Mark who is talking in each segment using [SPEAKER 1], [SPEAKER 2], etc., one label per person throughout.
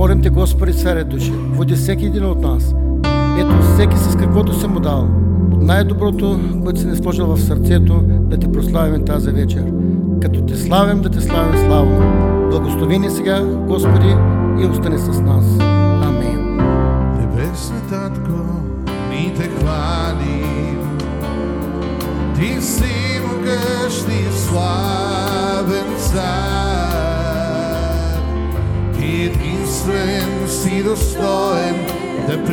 [SPEAKER 1] Молим Те, Господи, Святе Души, води всеки един от нас. Ето, всеки с каквото си му дал. Най-доброто, което си не сложил в сърцето, да Те прославим тази вечер. Като Те славим, да Те славим славно. Благослови ни сега, Господи, и остани с нас. Амин.
[SPEAKER 2] Небесни Татко, ни Те хвалим. Ти си могъщ и славен цар. Ти единствен си достоен да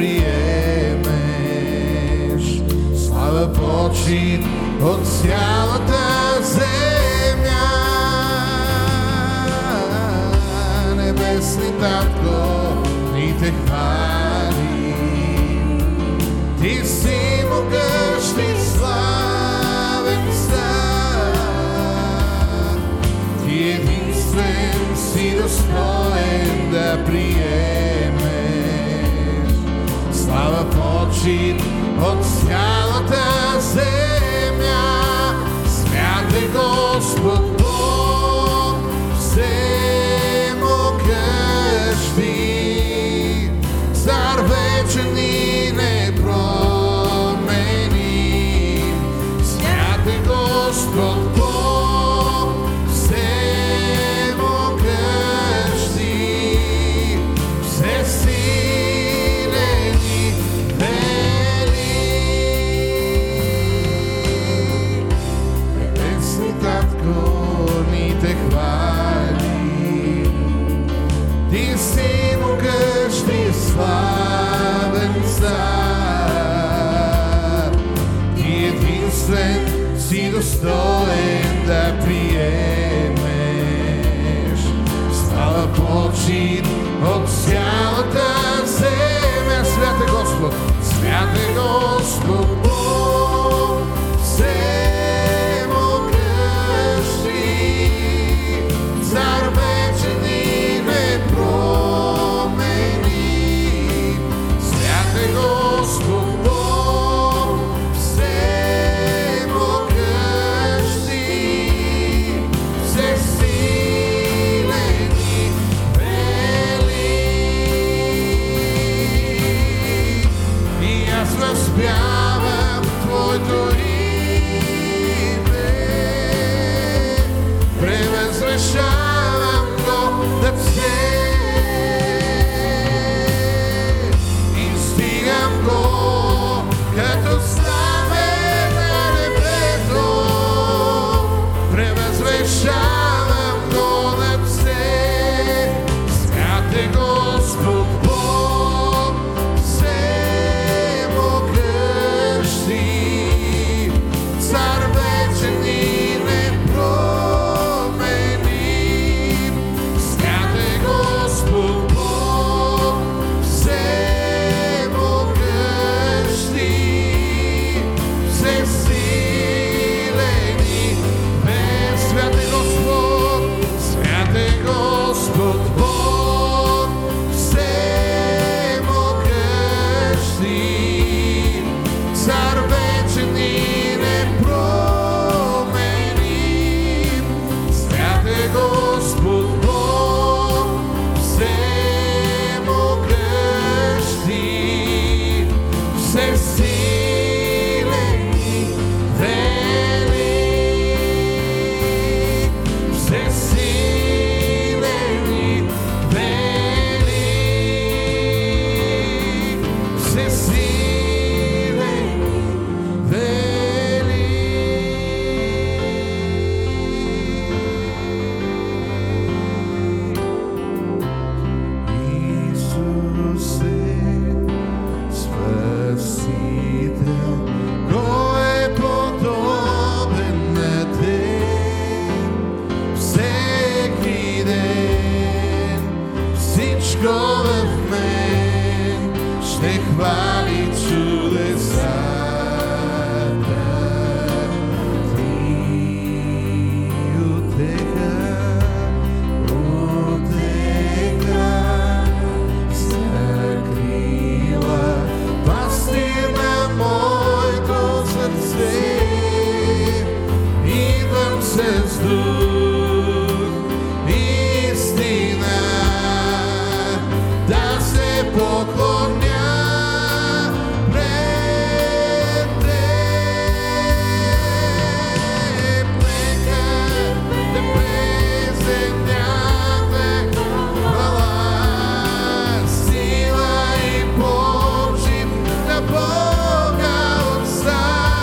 [SPEAKER 2] приемеш слава, почит от цялата земя. Небесни Татко, ни Те хвалим. Ти си могъщ и славен цар. Ти единствен си достоен да приемеш слава, почит от цялата земя. Свят е Господ Бог, всемогъщи, цар вечен и непроменим. Свят е Господ Бог, всемогъщи, всесилен и велик. Небесни Татко, ни Те хвалим. Ти си могъщ и славен цар. Ти единствен си достоен да приемеш слава, почит от цялата земя. Свят е Господ, свят е Господ Бог, всемогъщи, цар вечен и непроменим. Свят е Господ Бог, всемогъщи, всесилен и велик. И аз възпявам Твоето име, превъзвишавам го над все и стигам го като знаме на небето. Превъзвишавам го над все. Свят е Господ Бог, всемогъщи, цар вечен и непроменим. Свят е Господ Бог, всемогъщи, всесилен и велик. Свят е Господ, свят е Господ Бог, всемогъщи, цар вечен и непроменим. Свят е Господ Бог, всемогъщи, всесилен и велик. Всесилен и велик. Всесилен и велик. Исусе, Спасител, кой е подобен на Теб? Всеки ден всичко в мен ще хвали чудесата. Ти утеха, закрила, пастир на моето сърце. Идвам с дух, истина, да се поклоня пред теб. Нека те презентяме хвала, сила и почит на Бога Отца.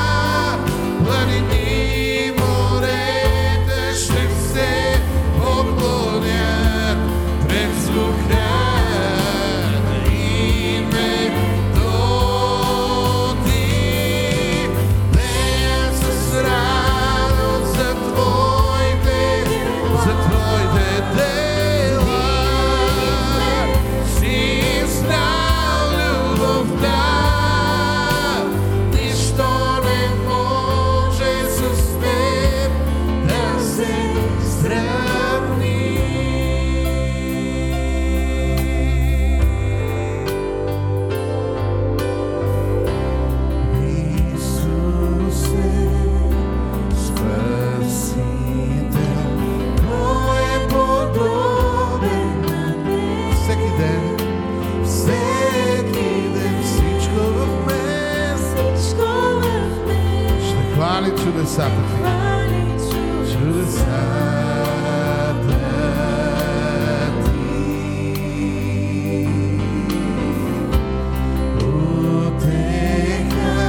[SPEAKER 2] Планини, морета ще се поклонят пред звука на името Ти. Пея с радост за Твоите дела. Си знал любовта, нищо не може с теб да се сравни. Исусе, Спасител, Кой е подобен на Теб? Всеки ден, всичко в мен ще хвали чудесата Ти. Чудесата Ти. Утеха,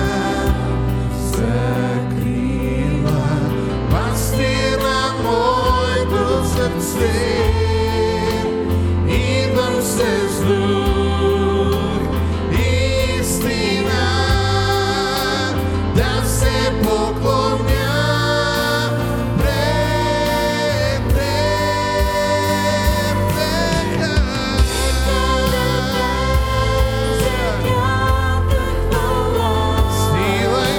[SPEAKER 2] закрила, пастир на моето сърце. Идвам се с дух, истина, да се поклоня пред Теб. Сила и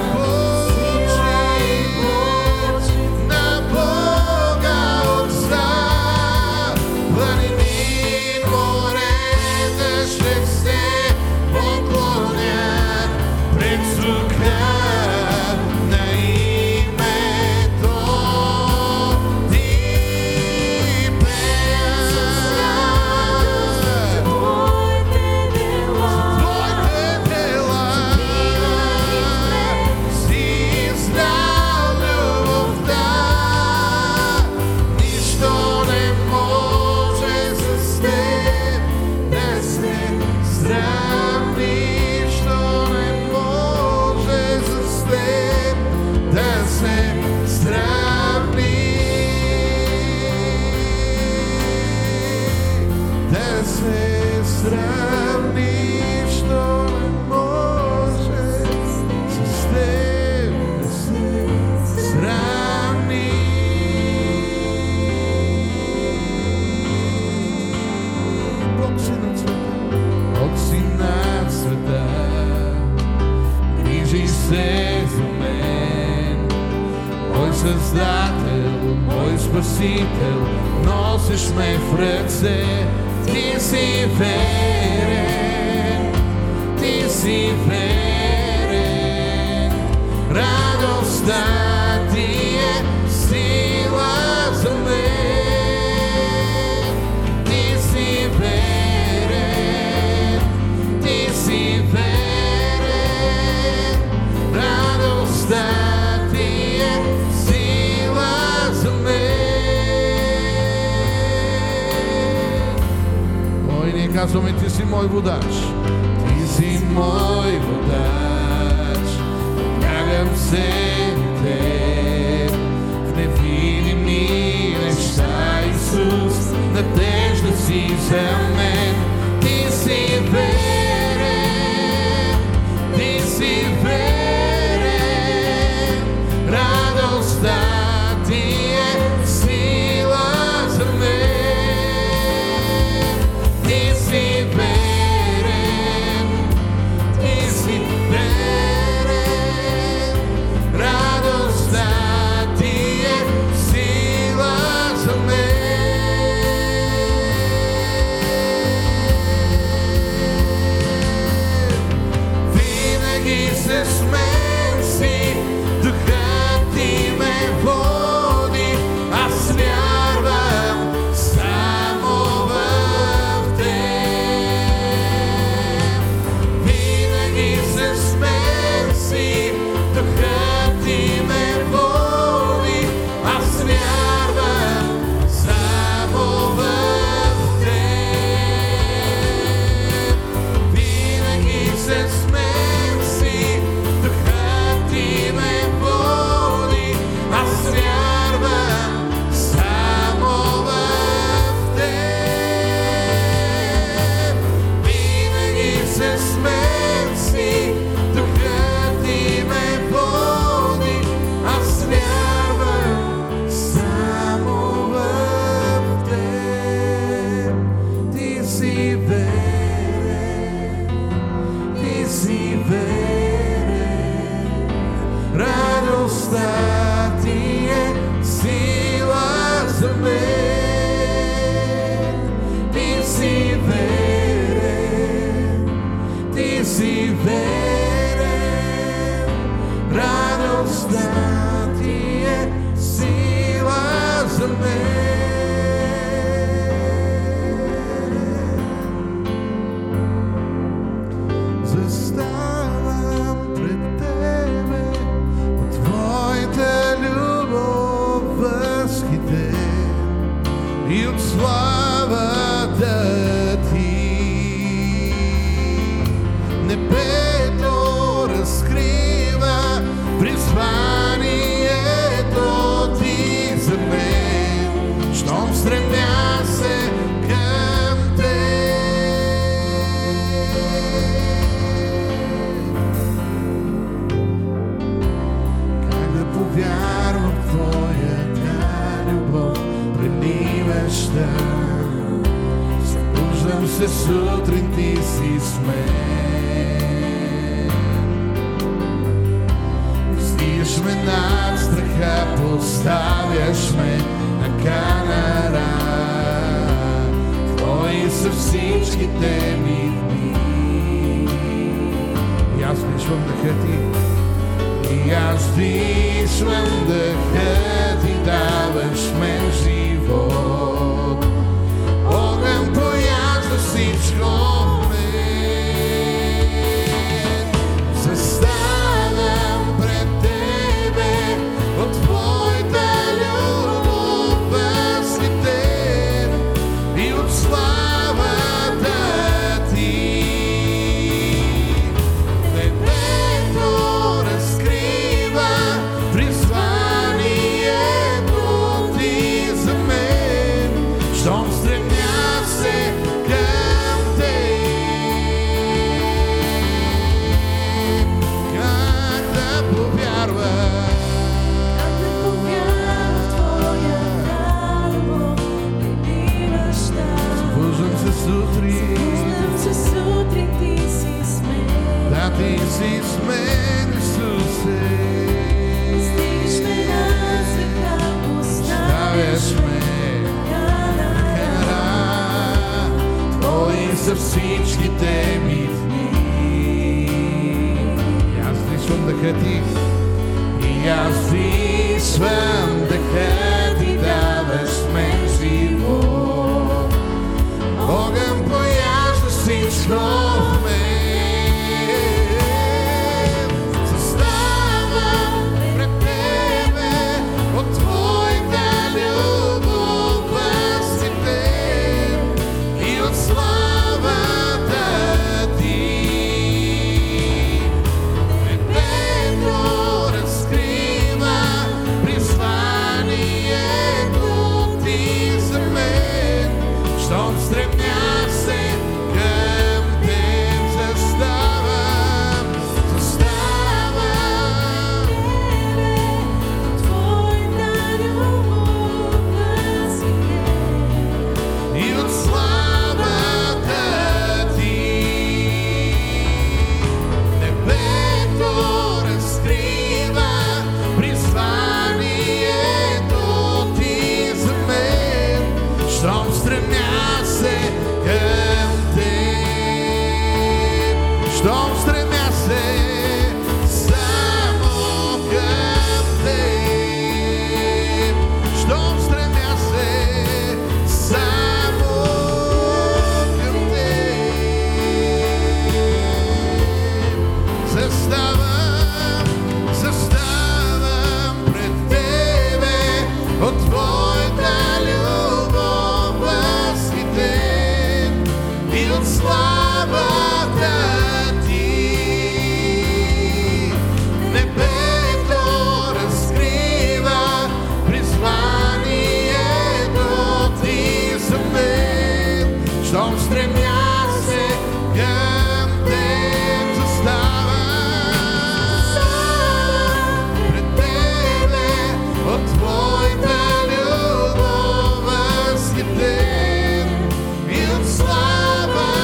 [SPEAKER 2] почит на Бога Отца. Планини, морета ще се поклонят пред звука на името Ти. Пея Твоите дела. Си знал любовта, нищо не може с теб да се сравни. Нищо не може с теб да се сравни. Да се сравни. Нищо не може с теб да се сравни. Бог си на света, Бог си на света, грижи се за мен. Мой Създател, мой Спасител, носиш ме в ръце. Ти си верен, Ти си верен. Радостта Ти е сила за мен. Ти си верен, Ти си верен. Радостта Ти е сила за мен. Ой, ние казваме, Ти си мой водач. Ти си мой водач. Бягам се до Теб в невидими неща, Исус, надежда си за мен. Ти си верен, Ти си верен. Радостта Ти е сила за мен. Ти си верен, Ти си верен. Радостта Ти е сила за мен. верен, ти си верен, радостта ти е сила за мен. Ти си верен, ти си верен, радостта ти е сила за мен. Заставам пред тебе, от твоята любов възхитен и от славата ти. Небето разкрива призванието ти за мен, щом стремя се към теб. Как да повярвам в твоята любов, преливаща? Събуждам се сутрин, ти си с мен. Издигаш ме над страха, поставяш ме на канара. Твои са всичките ми дни. И аз вдишвам дъха ти, и аз вдишвам дъха ти, даваш мен живот. Огън пояжда всичко в мен. Заставам пред тебе, от твоята любов възхитен и от славата ти. Небето разкрива призванието ти за мен, щом стремя се към теб. Как да повярвам? Събуждам се сутрин, да ти си с мен, Исусе. Ставяш ме на канара. Твои са всичките ми дни. И аз вдишвам дъха ти, и аз вдишвам дъха ти, даваш мен живот. Огън пояжда всичко в мен. Заставам пред тебе, от твоята любов възхитен и от славата ти. Небето разкрива призванието ти за мен, щом стремя се към теб. Заставам и от славата ти. Небето разкрива призванието ти за мен, щом стремя се към теб. Щом стремя се само към теб. Щом стремя се само към теб. Заставам пред тебе, от твоята любов възхитен и от славата ти. Небето разкрива призванието ти за мен, щом стремя се към теб. Заставам пред тебе, от твоята любов възхитен и от слава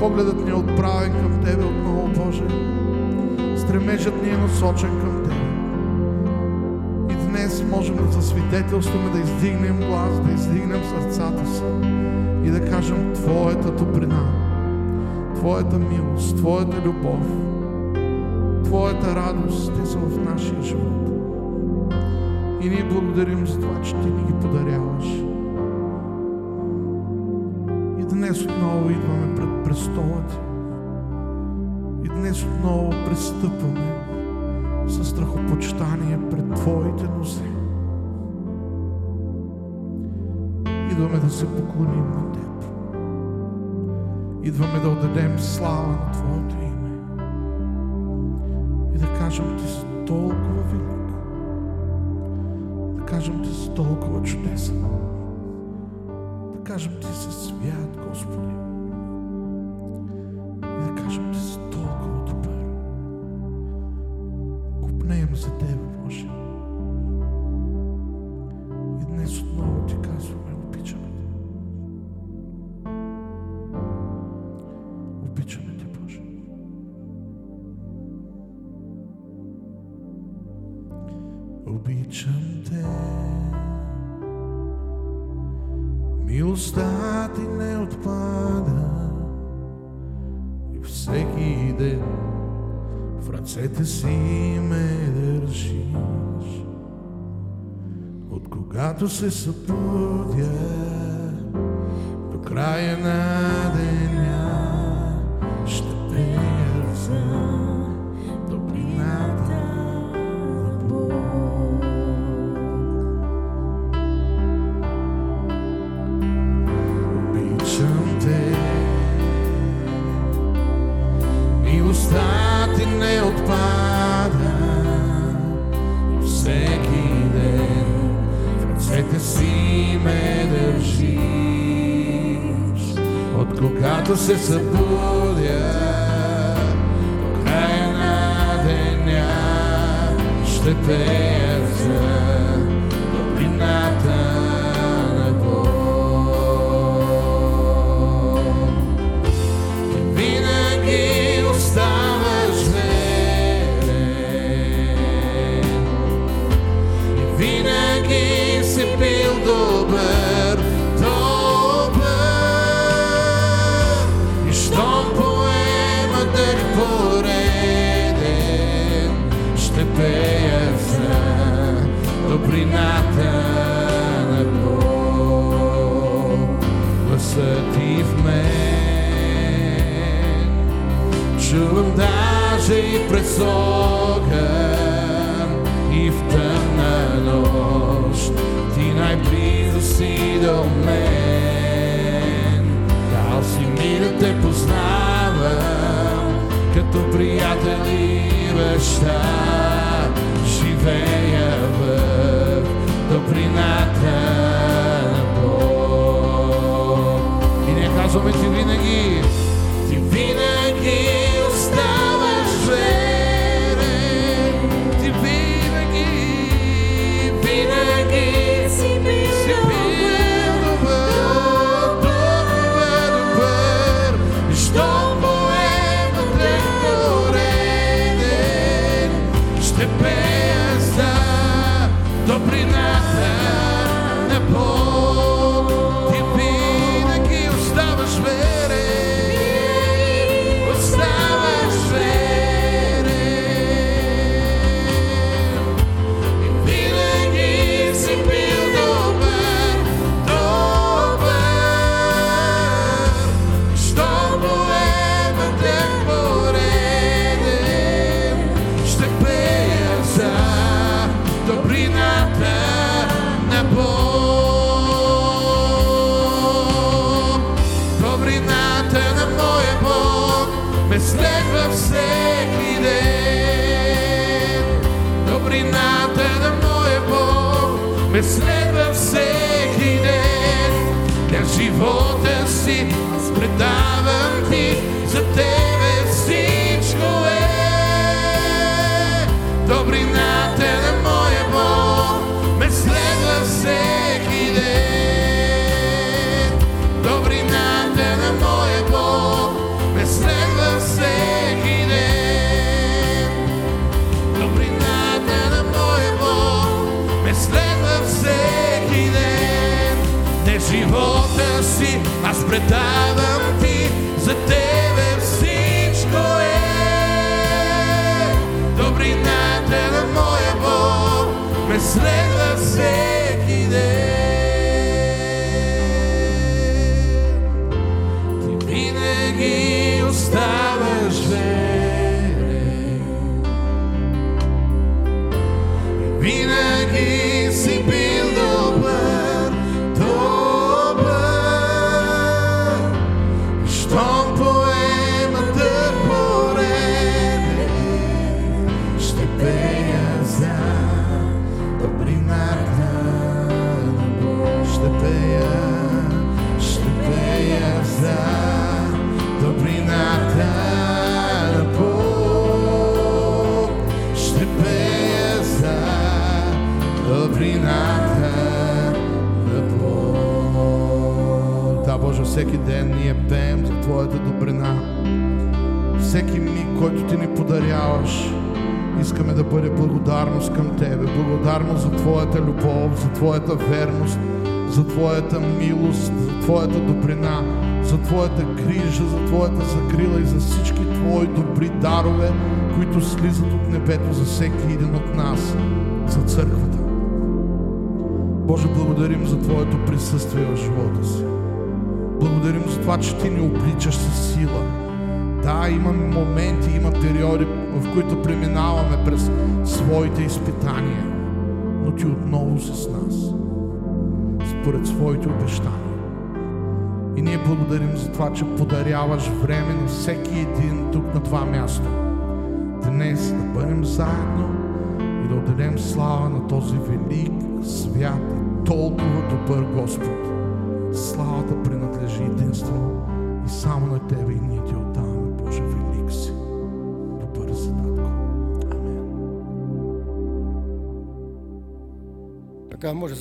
[SPEAKER 2] погледът ни е отправен към Тебе отново, Боже. Стремежът ни е насочен към Тебе. И днес можем да засвидетелстваме, да издигнем глас, да издигнем сърцата си и да кажем Твоята добрина, Твоята милост, Твоята любов, Твоята радост, те са в нашия живот. И ние благодарим за това, че Ти ни ги подаряваш. И днес отново идваме пред престола Ти. И днес отново пристъпваме със страхопочитание пред Твоите нозе. Идваме да се поклоним на Теб. Идваме да отдадем слава на Твоето име. И да кажем Ти си толкова велик. Да кажем Ти си толкова чудесен. Да кажем Ти си свят, Господи. И да кажем Ти си толкова добър. Купнеем за Тебе, Боже. И днес отново Ти казваме, обичаме Те. Обичаме Те, Боже. Обичам Те. Милостта Ти не отпада и всеки ден в ръцете си ме държиш. От когато се събудя до края на деня ще пея за добрината на Бог. Обичам Те. Милостта Ти не отпада и всеки ден в ръцете си ме държиш. От когато се събудя до края на деня ще пея за добрината на Бог. И винаги оставаш верен. И винаги си бил добър, добър. И щом поема дъх пореден, ще пея за добрината на Бог. Гласът Ти в мен чувам даже и през огън и в тъмна нощ. Ти най-близо си до мен. Дал си ми да Те познавам като приятел и баща. Живея в добрината на Бог. И ние казваме Ти винаги оставаш верен. Ти винаги си бил добър. И щом поема дъх пореден, ще пея за добрината на Бог. Ти винаги оставаш верен. Оставаш верен. И винаги си бил добър, добър. Щом поема дъх пореден, ще пея за добрината на Бог. Добрината на моя Бог ме следва всеки ден. Добрината на моя Бог ме следва всеки ден. Тя живота си аз предавам Ти, за Тебе всичко е. Добрината на моя Бог ме следва всеки ден. Добрината на моя Бог ме вина си, аз предавам ти, за тебе всичко е. Добрината на моя Бог ме следва всеки ден. Ти винаги оставаш верен, винаги си бил добър, добър. Щом поемата пореде, ще пея за добрината на Бог. Ще пея за добрината на Бог. Ще пея за добрината на Бог. Да, Боже, всеки ден ние пеем за Твоята добрина. Всеки миг, който Ти ни подаряваш, искаме да бъде благодарност към Тебе. Благодарност за Твоята любов, за Твоята верност, за Твоята милост, за Твоята добрина, за Твоята грижа, за Твоята закрила и за всички Твои добри дарове, които слизат от небето за всеки един от нас, за църквата. Боже, благодарим за Твоето присъствие в живота си. Благодарим за това, че Ти ни обличаш със сила. Да, има моменти, има периоди, в които преминаваме през своите изпитания, но Ти отново си с нас, според своите обещания. И ние благодарим за това, че подаряваш време на всеки един тук на това място. Днес да бъдем заедно и да отдадем слава на този велик, свят и толкова добър Господ. Славата принадлежи единствено и само на Тебе, и ние Ти отдаваме, Боже, велик си. Добър си, Татко. Амен.
[SPEAKER 1] Така може